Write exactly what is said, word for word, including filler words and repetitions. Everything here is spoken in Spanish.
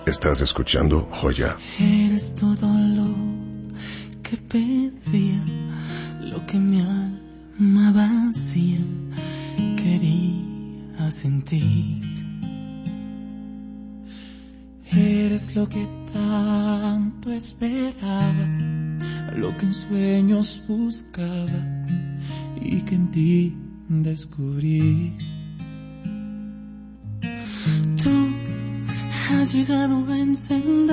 Estás escuchando Joya. Eres todo lo que pedía, lo que mi alma vacía quería sentir. Eres lo que tanto esperaba, lo que en sueños buscaba y que en ti descubrí. Tú has llegado a encender